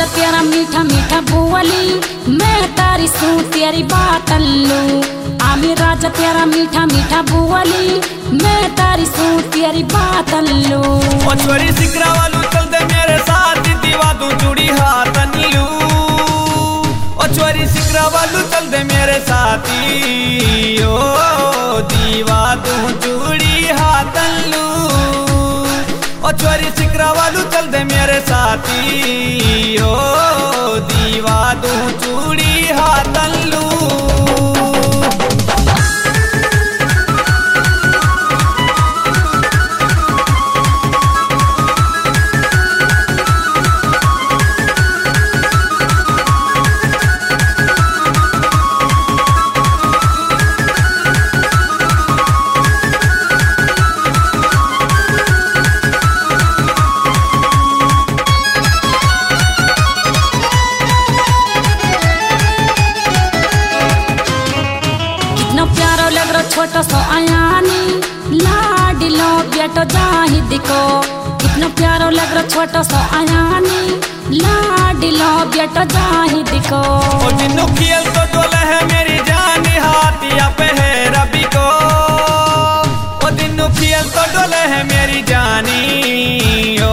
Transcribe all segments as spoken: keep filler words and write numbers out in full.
तेरा मीठा मीठा बोली, मैं तारी सू तेरी बात लू। आमी राजा तेरा मीठा मीठा बोली, मैं तारी सू तेरी बात लू। ओ छोरी सिकरा वालू चल दे मेरे साथ, दीवा दूं चूड़ी हाथ लू। ओ छोरी सिकरा वालू चल दे मेरे साथी, ओ दीवा दूं चूड़ी हाथ लू। ओ छोरी सिकरा वालू चल दे मेरे साथी, ओ दीवा दूं चूड़ी हाथ लू। छोटो सो आयानी लाडिलो बेटो जाहिद को, कितना प्यारो लग रहा छोटो सो आयानी लाडिलो बेटो जाहिद को। ओ जिन्नु खेल तो डोले है मेरी जान, हाथिया पे है रबी को। ओ जिन्नु खेल तो डोले है मेरी जानी, ओ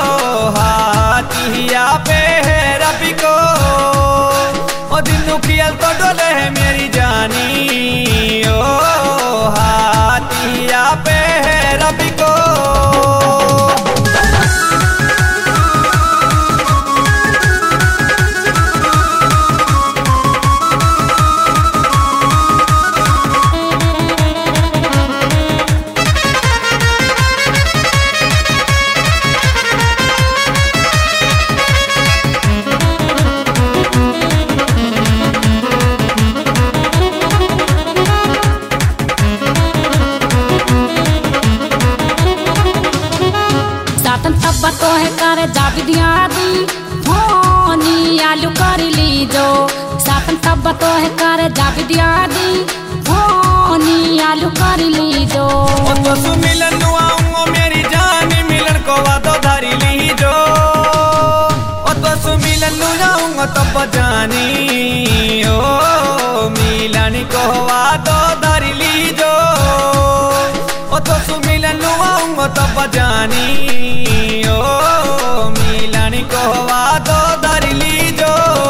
हाथिया पे है रबी को। ओ जिन्नु खेल तो डोले है मेरी जानी, ओ हाथिया पे है रबी को। तो है करे जाबी दिया दी फोनी आलू करी लीजो। सातन तब तो है करे जाबी दिया दी फोनी आलू करी लीजो। ओ तो सु मिलन आऊंगो मेरी जान, मिलन को वादो धरी लीजो। ओ तो सु मिलन आऊंगो तब जानी, ओ मिलन को वादो धरी लीजो। ओ तो सु मिलन आऊंगो तब जानी, ओ मिलन को वादो धरी लीजो।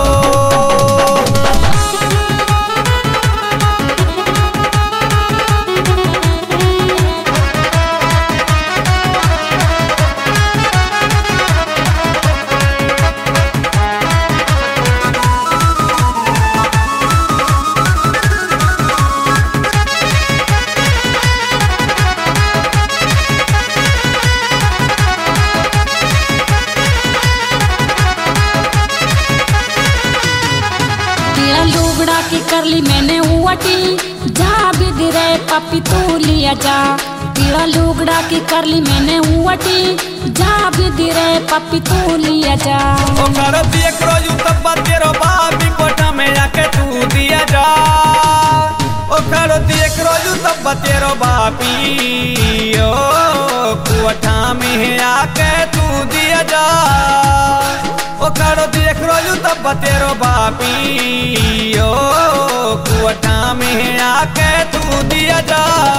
लुगड़ा की कर ली मैंने उवटी, जा भी दिरे पपी तू लिया जा। पीला लुगड़ा की कर ली मैंने उवटी, जा भी दिरे पपी तू लिया जा। ओ करो देख रोजू तब तेरो बापी कोठा में आके तू दिया जा। ओ करो देख रोजू तब तेरो बापी, ओ कोठा में आके तू दिया जा। ओ करो देख रोजू तब तेरो बापी, ओ कोठा में आके तू दिया जा।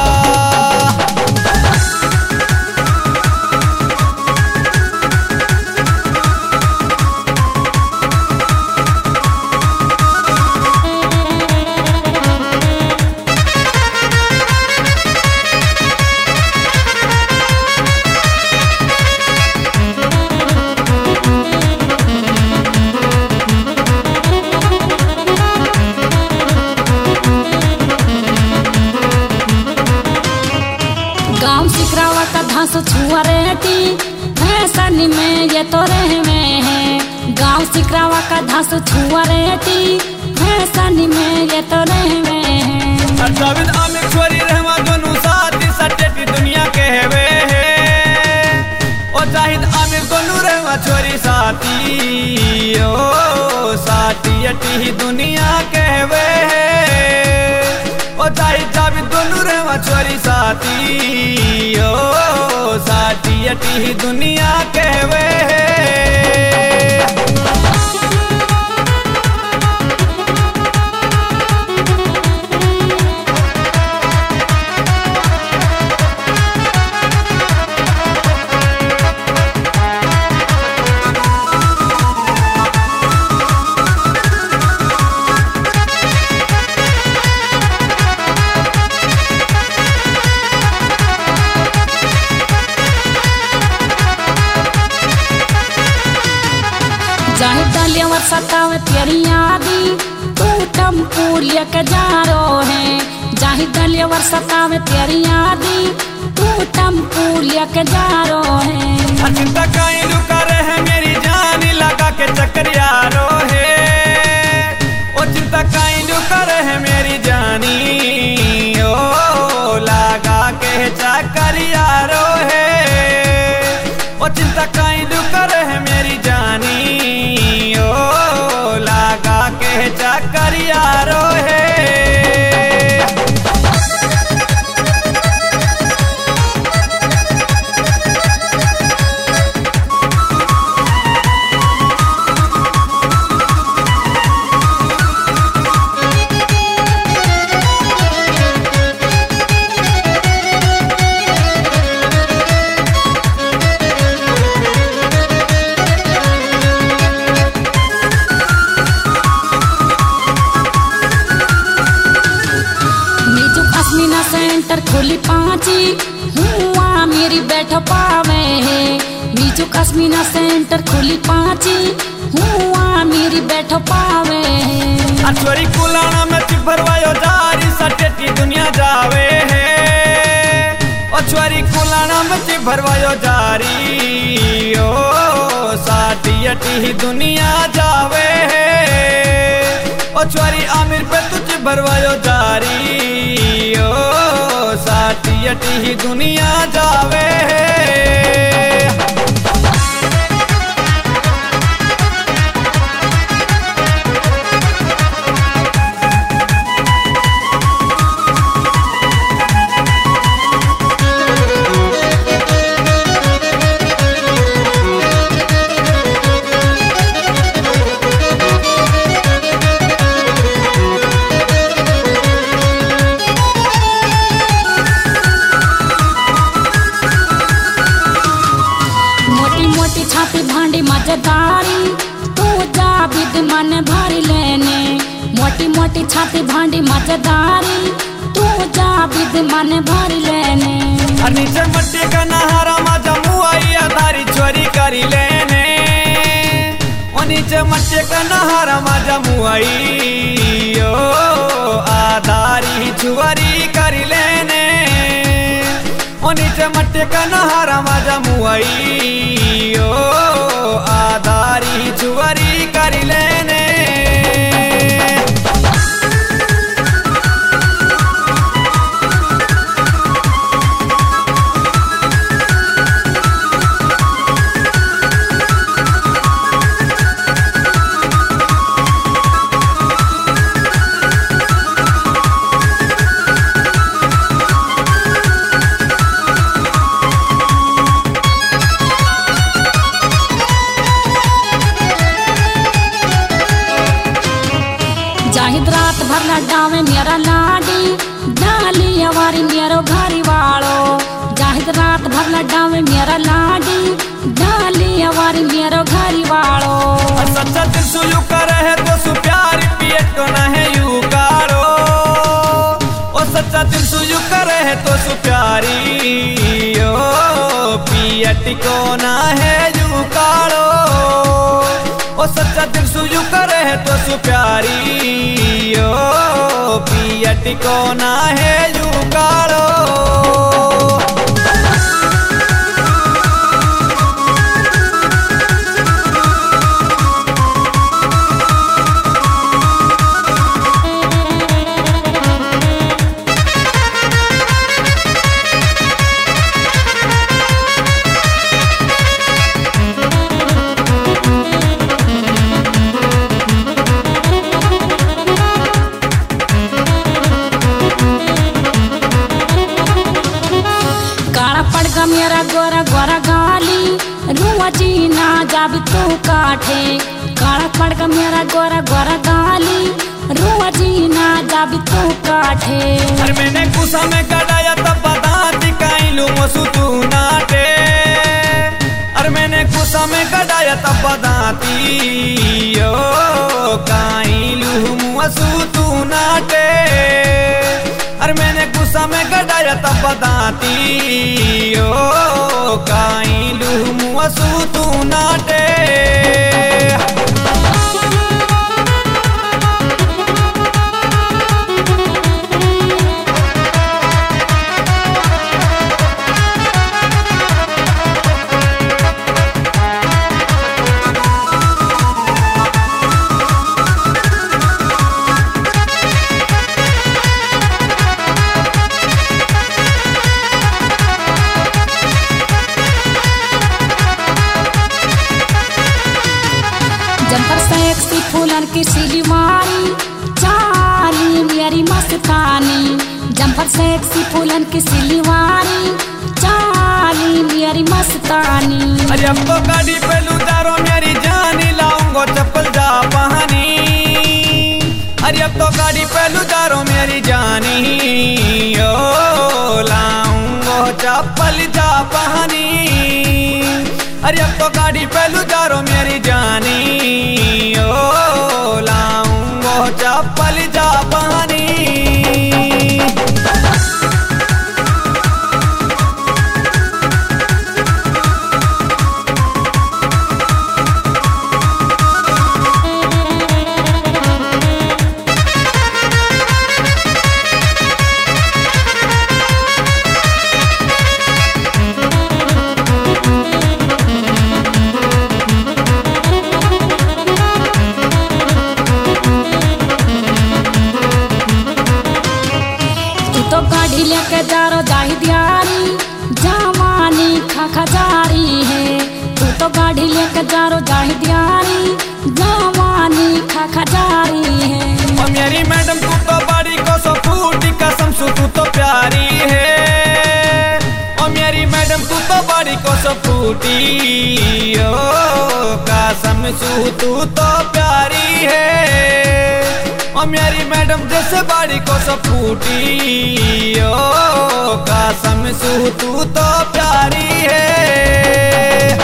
घास छुआ रेटी फैशन में ये तो रहे में है। गाँव सिकरावा का घास छुआ रेटी फैशन में ये तो रहे में है। जावेद आमिर छोरी रहमा दोनों साथी सटेटी दुनिया के हेवे है। ओ जाहिद आमिर दोनों रहमा छोरी साथी, ओ साथी अटी दुनिया के हेवे है। ओ जाहिद जावेद दोनों रहमा छोरी साथी, ओ साथी अटी दुनिया के हेवे है। जाहि डलिया सतावे तेरी यादी तू टम्पू लेके जा रो है। जाहि डलिया सतावे तेरी यादी तू टम्पू लेके जा रो है। चिंता काइलू करे है मेरी जान लगा के चक्कर यारो है। ओ चिंता काइलू करे है मेरी जानी ओ लगा के चक्कर यारो है। ओ चिंता काइलू करे है मेरी जानी ओ लगा के चक्कर यारो है। सेंटर खुली पाँची हुआ मेरी बैठो पावे है। नीचू कश्मीना सेंटर खुली पाँची हुआ मेरी बैठो पावे है। अचोरी कुलाना में चिभरवायो जारी सटेटी दुनिया जावे है। अचोरी कुलाना में चिभरवायो जारी ओ साटी अटी दुनिया जावे है। अचोरी आमिर पे तुझ भरवायो जारी ओ साटी अटी दुनिया जावे है। छाती भांडी मजेदारी तू जा विद मन भरी लेने। मोटी मोटी छाती भांडी मजेदारी तू जा विद मन भरी लेने। नीचे मट्टी का नहारा मजा मुआई आधारी चोरी करी लेने। ओ नीचे मट्टी का नहारा मजा मुआई ओ आधारी चोरी करी लेने। ओ नीचे मट्टी का नहारा मजा मुआई ओ आधारी चुवरी कर लेने। जाहिद रात भर लड्डावे मेरा लाडी डाली हमारी मेरो घरी वालो। जाहिद रात भर लड्डावे मेरा लाडी डाली हमारी मेरो घरी वालो। सच्चा दिल सु यू करे है तो सु प्यार पिए तो ना है यू कारो। ओ सच्चा दिल सु यू करे है तो सु प्यारी ओ पियट को ना है यू कारो। ओ सच्चा दिल सु यू करे है तो सु प्यारी ओ पियट को ना है यू कारो। मेरा गोरा गोरा गाली रुआ जीना जब तू काठे। काला पड़ मेरा गोरा गोरा गाली रुआ जीना जब तू काठे। अरे मैंने गुस्सा में गड़ाया तब बताती काइलू मसू तू नाटे। अरे मैंने गुस्सा में गड़ाया तब बताती ओ काइलू मसू तू नाटे। अरे मैंने गुस्सा में गड़ाया तब बताती ओ काइलू मसू तू नाटे। की सिलवारी चाली मेरी मस्तानी जम्फर सेक्सी फूलन की सिलवारी चाली मेरी मस्तानी। अरे अब तो गाड़ी पे लुटारो मेरी जानी लाऊंगो चप्पल जा पहनी। अरे अब तो गाड़ी पे लुटारो मेरी जानी ओ लाऊंगो चप्पल जा पहनी। अरे अब तो गाड़ी पे लुटारो मेरी जानी ओ लाऊंगो चप्पल जा पहनी। तो गाड़ी लेके जारो जाही दियारी जवानी खा खजारी है। तू तो गाड़ी लेके जारो जाही दियारी जवानी खा खजारी है। ओ मेरी मैडम तू तो बड़ी को सो फूटी कसम सु तू तो प्यारी है। ओ मेरी मैडम तू तो बड़ी को सो फूटी ओ कसम सु तू तो प्यारी है। ओ मेरी मैडम जैसे बाड़ी को सब फूटी ओ कसम सु तू तो प्यारी है।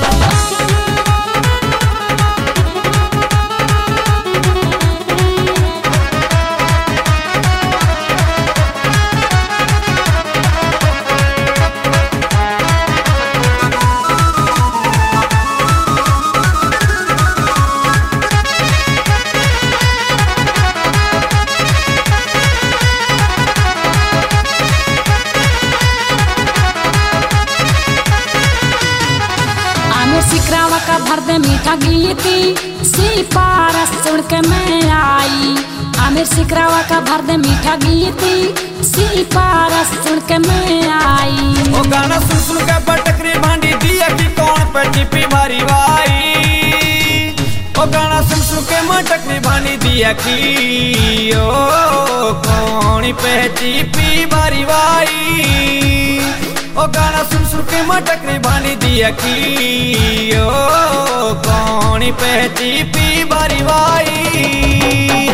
सिकरावा का भर दे मीठा गीती सिपारस सुन के मैं आई। आमिर सिकरावा का भर दे मीठा गीती सिपारस सुन के मैं आई। ओ गाना सुन सुन के पटकरी भांडी दिया कि कौन पे चिपी भारी भाई। ओ गाना सुन सुन के मटकरी भांडी दिया कि ओ कौन पे चिपी भारी भाई। ओ गाना सुन सुन के मटकरी भानी दिया कि ओ कौन पे चिपी भारी भाई।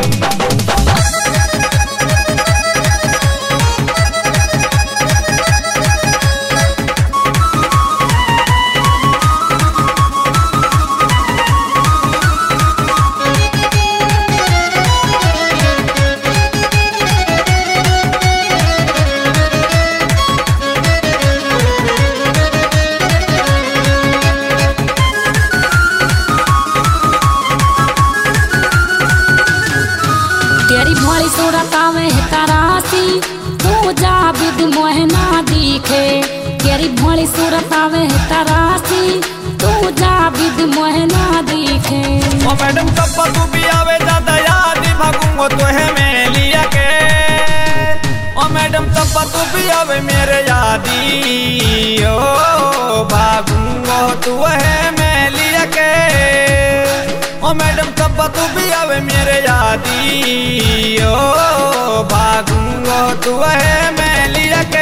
तेरी भोली सूरत में है तरासी तू जा विद मोहना दिखे। तेरी भोली सूरत में है तरासी तू जा विद मोहना दिखे। ओ मैडम कब तू भी आवे ज्यादा याद भागूंगो तो है मैं लिया के। ओ मैडम कब तू भी आवे मेरे यादी ओ भागूंगो तू है मैं लिया के। ओ मैडम कब तू भी आवे मेरे यादी ओ भागूंगो तू है मैं लिया के।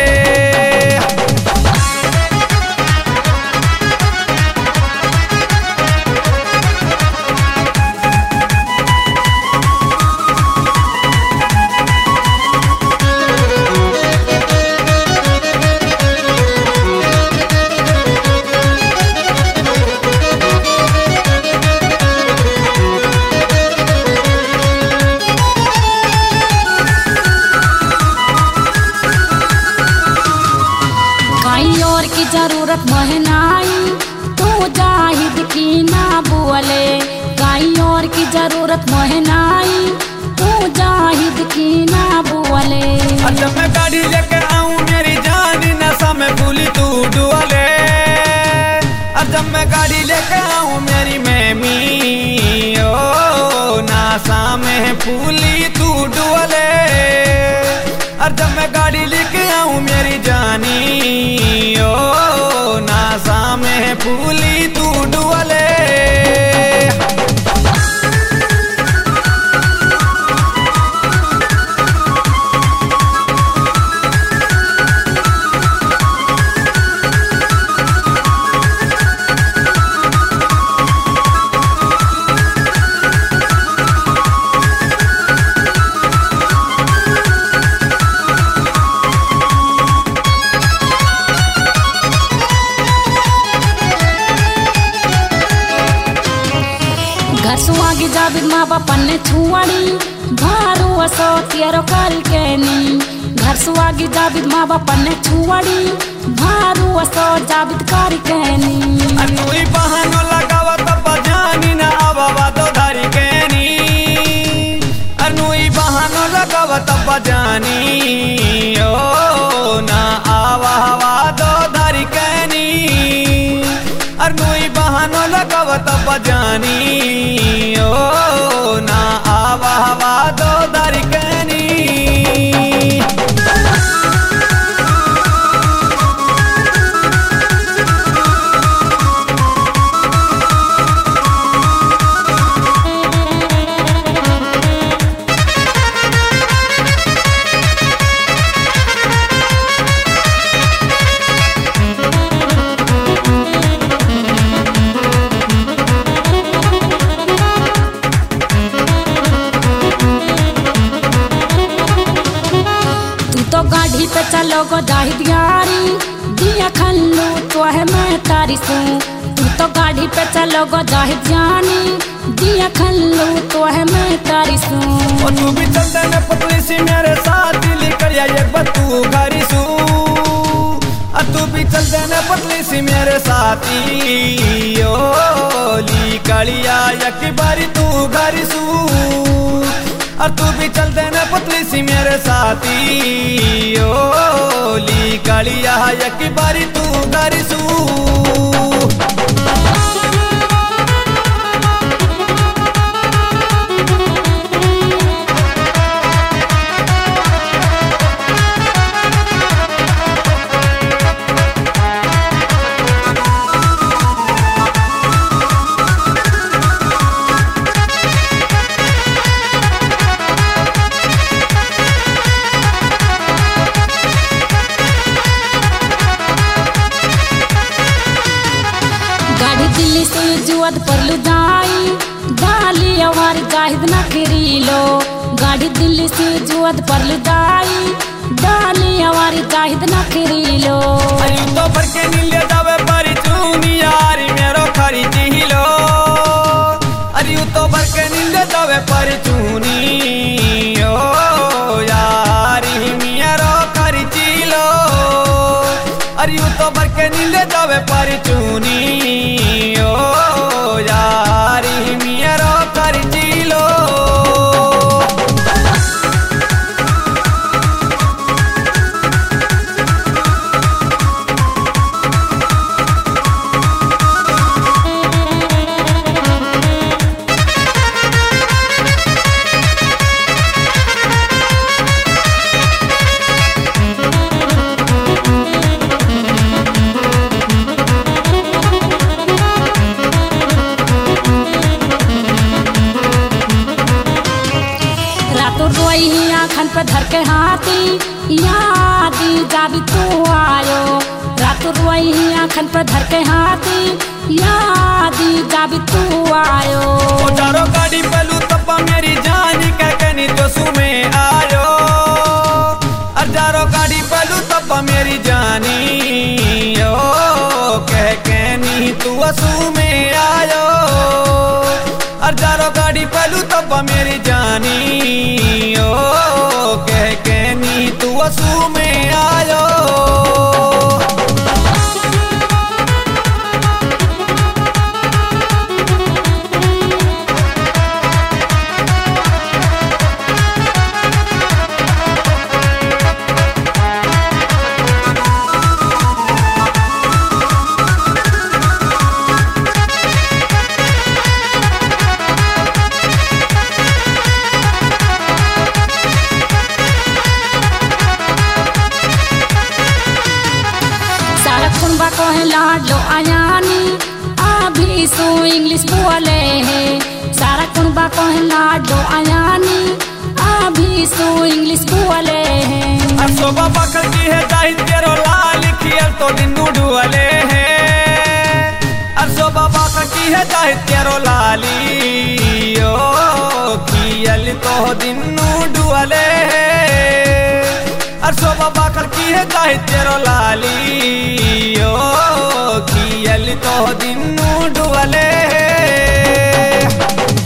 जरूरत महनाई तू जाहिद की ना बोले। कहीं और की जरूरत महनाई तू जाहिद की ना बोले। अच्छा मैं गाड़ी लेके आऊं मेरी जान नशा में भूली तू डुअले। अच्छा मैं गाड़ी लेके आऊं मेरी मैमी ओ नशा में भूली तू डुअले। और जब मैं गाड़ी लेके आऊं मेरी जानी ओ नशा में भूली तू डुअले। घर सुआगी जाबिद माँ बापा ने छुआड़ी भारू असो तेरो कर के नी घर सुआगी जाबिद माँ बापा ने छुआड़ी भारू असो जाबिद कर के नी अनुई बहानो लगावा तब जानी ना आवा दो धारी के नी अनुई बहानो लगावा तब जानी ओ ना आवा हवा दो धारी के नी अनुई बहानो लगावा तब जानी ओ ना आवा हवा दो धारी के नी गाड़ी पे चलो गो जाहिद यारी दिया खल्लू तो है मैं तारी सू तू तो गाड़ी पे चलो गो जाहिद यानी दिया खल्लू तो है मैं तारी सू और तू भी चलते न पतली सी मेरे साथ दिल करिया एक बतू घरी सू और तू भी चलते न पतली सी मेरे साथी ओ ली कलिया एक बारी तू घरी सू और तू भी चलते न पतली सी मेरे साथी ओ ली कालिया एक बारी तू गारी सू दिल्ली से जुअद पर लू जाई डाली आवार जाहिद ना फिरी लो गाड़ी दिल्ली से जुअद पर लू जाई डाली आवार जाहिद ना फिरी लो अरे तो भर के नीले जावे परी चूनी यारी मेरो खरी चिलो अरे तो भर के नीले जावे परी चूनी ओ यारी मेरो खरी चिलो अरे तो भर के नीले जावे परी चूनी आखन पे धर के हाथी यादी जाबी तू आयो रात रोई आखन पे धर के हाथी यादी जाबी तू आयो चारो गाड़ी पलू तप्पा मेरी जानी कह के नी तो सुमे आयो अजारो गाड़ी पलू तप्पा मेरी जानी ओ कह के नी तू सुमे आयो अजारो गाड़ी पलू तप्पा मेरी जानी कह के नी तू असू में आयो कहे लाडलो आयानी अभी सो इंग्लिश बोले है सारा कुनबा कहे लाडलो आयानी अभी सो इंग्लिश बोले है असो बाबा की है जाहिद तेरो लाल खियल तो दिनू डुअले है असो बाबा की है जाहिद तेरो लाली ओ खियल तो दिनू डुअले है अरसो बाबा की है जाहिद तेरो लाली ओ खियल तो दिनू डुअले है।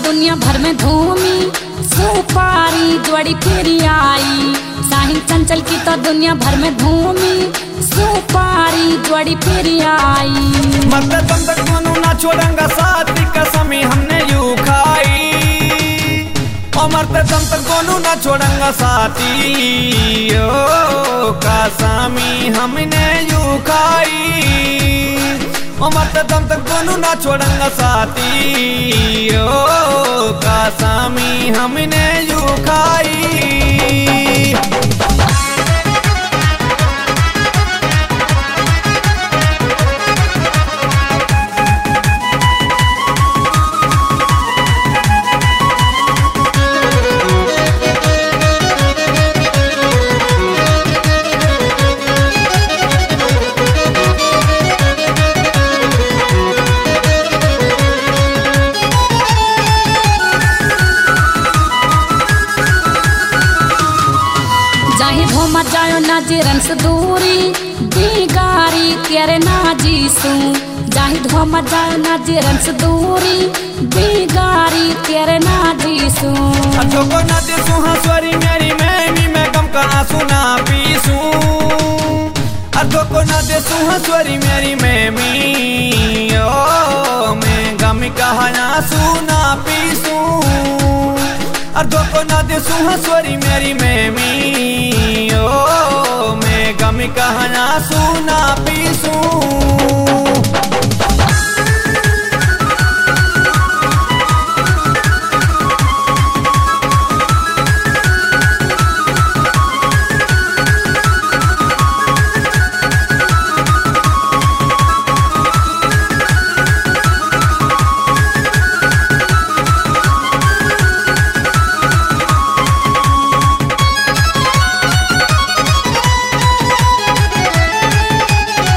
दुनिया भर में घूमी सुपारी जोड़ी फिर आई। साहिल चंचल की तो दुनिया भर में घूमी सुपारी जोड़ी फिर आई। मरते दम तक दोनों ना छोड़ेंगे साथ की कसम हमने यूं खाई। और मरते दम तक दोनों ना छोड़ेंगे साथी ओ कसमी हमने यूं खाई। और मरते दम तक दोनों ना छोड़ेंगे साथी ओ कसमी हमने यूं खाई। मत जायो ना जिरन से दूरी बिगारी तेरे ना जीसू। जाहिद हो मत जायो ना जिरन से दूरी बिगारी तेरे ना जीसू। अच्छो को ना दिसू हंसवरी मेरी मैनी मैं गम का आंसू ना पीसू। अच्छो को ना दिसू हंसवरी मेरी मैमी ओ मैं गम का आंसू ना पीसू। अर्धो को ना दिसू हंसवरी मेरी मैमी ओ मैं गम का आंसू ना पीसू।